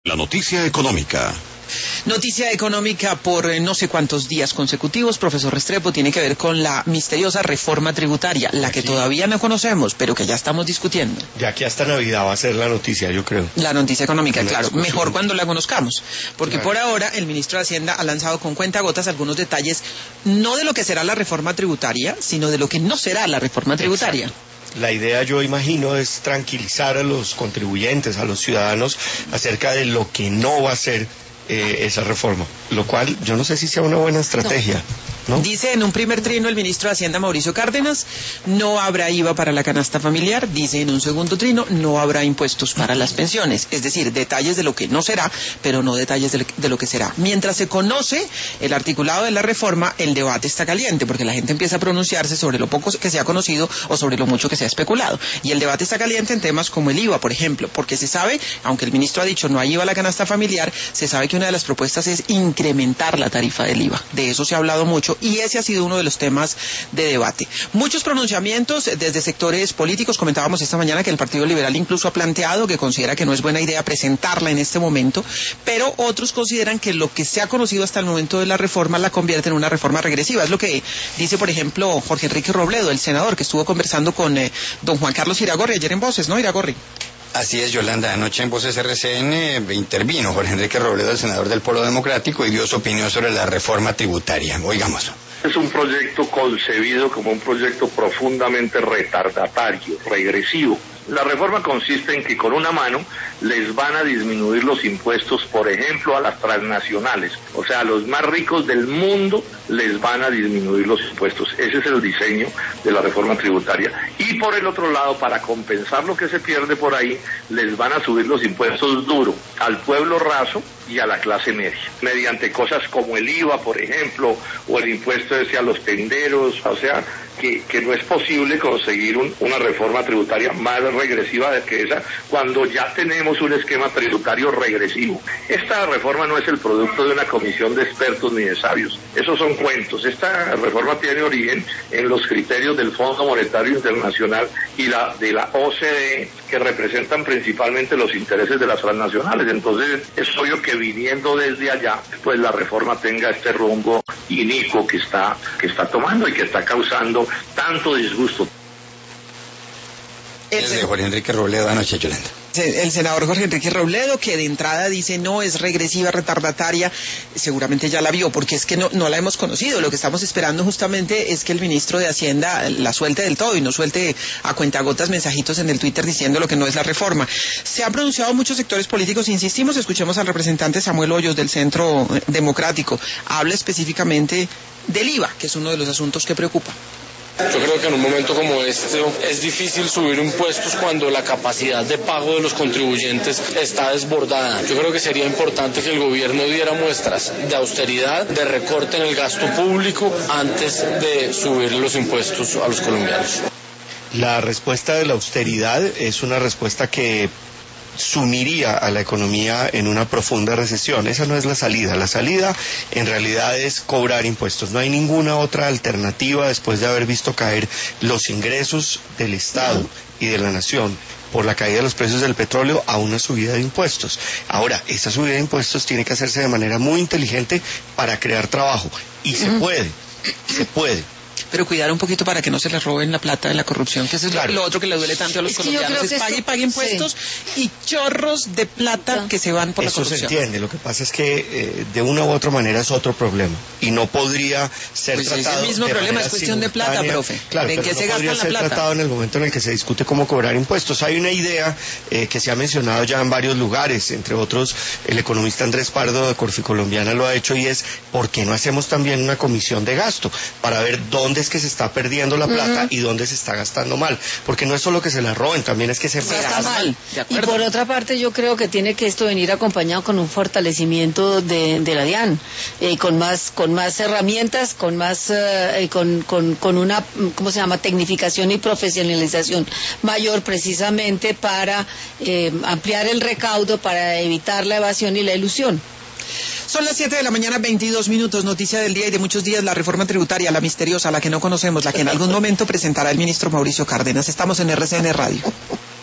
La noticia económica. Noticia económica por no sé cuántos días consecutivos, profesor Restrepo, tiene que ver con la misteriosa reforma tributaria, la que todavía no conocemos, pero que ya estamos discutiendo. Ya que hasta Navidad va a ser la noticia, yo creo. La noticia económica, claro, discusión. mejor cuando la conozcamos, porque Claro. por ahora el ministro de Hacienda ha lanzado con cuentagotas algunos detalles, no de lo que será la reforma tributaria, sino de lo que no será la reforma tributaria. Exacto. La idea, yo imagino, es tranquilizar a los contribuyentes, a los ciudadanos, acerca de lo que no va a ser esa reforma, lo cual yo no sé si sea una buena estrategia, ¿no? Dice en un primer trino el ministro de Hacienda, Mauricio Cárdenas, no habrá IVA para la canasta familiar. Dice en un segundo trino, no habrá impuestos para las pensiones. Es decir, detalles de lo que no será, pero no detalles de lo que será. Mientras se conoce el articulado de la reforma, el debate está caliente, porque la gente empieza a pronunciarse sobre lo poco que se ha conocido o sobre lo mucho que se ha especulado. Y el debate está caliente en temas como el IVA, por ejemplo, porque se sabe, aunque el ministro ha dicho no hay IVA a la canasta familiar, se sabe que una de las propuestas es incrementar la tarifa del IVA. De eso se ha hablado mucho y ese ha sido uno de los temas de debate. Muchos pronunciamientos desde sectores políticos. Comentábamos esta mañana que el Partido Liberal incluso ha planteado que considera que no es buena idea presentarla en este momento, pero otros consideran que lo que se ha conocido hasta el momento de la reforma la convierte en una reforma regresiva. Es lo que dice, por ejemplo, Jorge Enrique Robledo, el senador, que estuvo conversando con don Juan Carlos Iragorri ayer en Voces, ¿no, Iragorri? Así es, Yolanda. Anoche en Voces RCN intervino Jorge Enrique Robledo, el senador del Polo Democrático, y dio su opinión sobre la reforma tributaria. Oigámoslo. Es un proyecto concebido como un proyecto profundamente retardatario, regresivo. La reforma consiste en que con una mano les van a disminuir los impuestos, por ejemplo, a las transnacionales. O sea, a los más ricos del mundo les van a disminuir los impuestos. Ese es el diseño de la reforma tributaria. Y por el otro lado, para compensar lo que se pierde por ahí, les van a subir los impuestos duros al pueblo raso y a la clase media, mediante cosas como el IVA, por ejemplo, o el impuesto ese a los tenderos. O sea, que no es posible conseguir una reforma tributaria más regresiva de que esa, cuando ya tenemos un esquema tributario regresivo. Esta reforma no es el producto de una comisión de expertos ni de sabios, esos son cuentos. Esta reforma tiene origen en los criterios del Fondo Monetario Internacional y de la OCDE, que representan principalmente los intereses de las transnacionales. Entonces es obvio que viniendo desde allá, pues la reforma tenga este rumbo inicuo que está tomando y que está causando tanto disgusto. Desde Jorge Enrique Robledo anoche, Yolanda. El senador Jorge Enrique Robledo, que de entrada dice no es regresiva, retardataria, seguramente ya la vio, porque es que no la hemos conocido. Lo que estamos esperando justamente es que el ministro de Hacienda la suelte del todo y no suelte a cuentagotas mensajitos en el Twitter diciendo lo que no es la reforma. Se han pronunciado muchos sectores políticos, insistimos, escuchemos al representante Samuel Hoyos del Centro Democrático. Habla específicamente del IVA, que es uno de los asuntos que preocupa. Yo creo que en un momento como este es difícil subir impuestos cuando la capacidad de pago de los contribuyentes está desbordada. Yo creo que sería importante que el gobierno diera muestras de austeridad, de recorte en el gasto público antes de subir los impuestos a los colombianos. La respuesta de la austeridad es una respuesta que sumiría a la economía en una profunda recesión. Esa no es la salida. La salida en realidad es cobrar impuestos. No hay ninguna otra alternativa después de haber visto caer los ingresos del Estado y de la nación por la caída de los precios del petróleo a una subida de impuestos. Ahora, esa subida de impuestos tiene que hacerse de manera muy inteligente para crear trabajo. Y se puede. Pero cuidar un poquito para que no se les roben la plata de la corrupción, que eso es lo otro que le duele tanto a los colombianos, es pague impuestos y chorros de plata que se van por la corrupción. Eso se entiende, lo que pasa es que de una u otra manera es otro problema y no podría ser tratado. Es el mismo problema, es cuestión de plata, profe. Claro, ¿En pero qué no se podría gastan ser la plata? tratado en el momento en el que se discute cómo cobrar impuestos. Hay una idea que se ha mencionado ya en varios lugares, entre otros el economista Andrés Pardo de Corficolombiana lo ha hecho, y es ¿por qué no hacemos también una comisión de gasto para ver dónde es que se está perdiendo la plata y dónde se está gastando mal? Porque no es solo que se la roben, también es que se gasta mal. Y por otra parte, yo creo que tiene que esto venir acompañado con un fortalecimiento de la DIAN, con más herramientas, con una, ¿cómo se llama?, tecnificación y profesionalización mayor, precisamente para ampliar el recaudo, para evitar la evasión y la ilusión. Son las 7 de la mañana, 22 minutos, noticia del día y de muchos días, la reforma tributaria, la misteriosa, la que no conocemos, la que en algún momento presentará el ministro Mauricio Cárdenas. Estamos en RCN Radio.